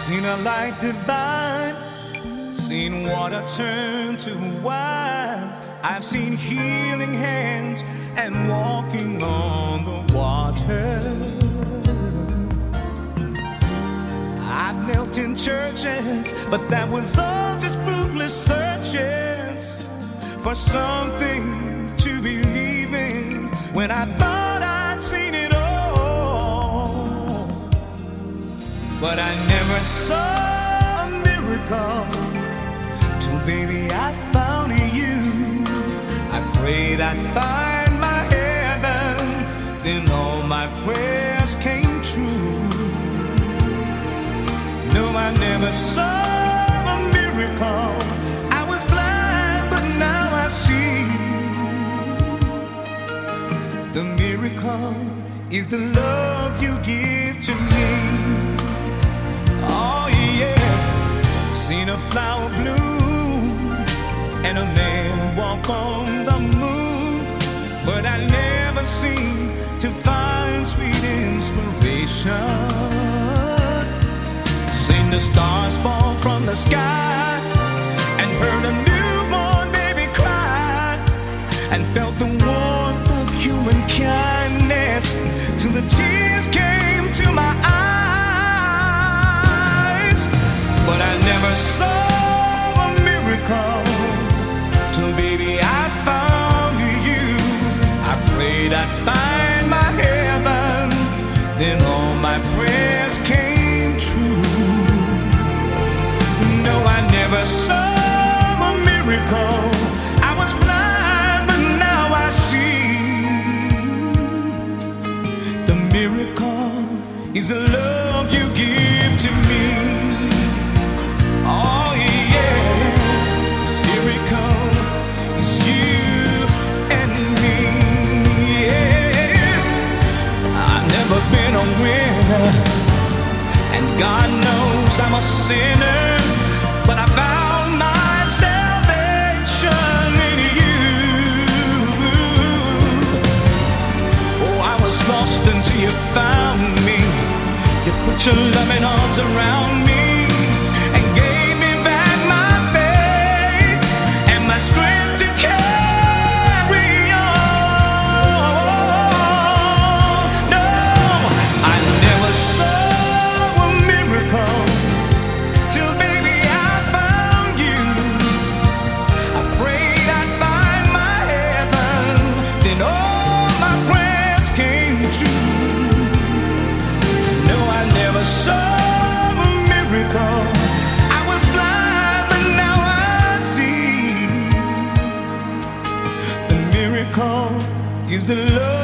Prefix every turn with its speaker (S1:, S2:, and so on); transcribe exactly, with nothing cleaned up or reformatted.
S1: Seen a light divine, seen water turn to wine. I've seen healing hands and walking on the water. I've knelt in churches, but that was all just fruitless searches for something to believe in when I thought I'd seen it all. But I never saw a miracle till, baby, I found you. I prayed I'd find my heaven, then all my prayers came true. No, I never saw a miracle. I was blind, but now I see. The miracle is the love you give to me. Oh yeah, seen a flower bloom and a man walk on the moon, but I never seem to find sweet inspiration. Seen the stars fall from the sky and heard a newborn baby cry, and felt the warmth of human kindness till the tears came to my eyes. But I never saw a miracle till, baby, I found you. I prayed I'd find my heaven, then all my prayers came true. No, I never saw a miracle. I was blind, but now I see. The miracle is the love you give to me. Oh yeah, miracle is you and me. Yeah, I've never been a winner, and God knows I'm a sinner, but I found my salvation in you. Oh, I was lost until you found me. You put your loving arms around me and gave me back my faith and my strength to carry on. No, I never saw a miracle till, baby, I found you. I prayed I'd find my heaven, then all my prayers came true. No, I never saw a miracle. I was blind, but now I see. The miracle is the love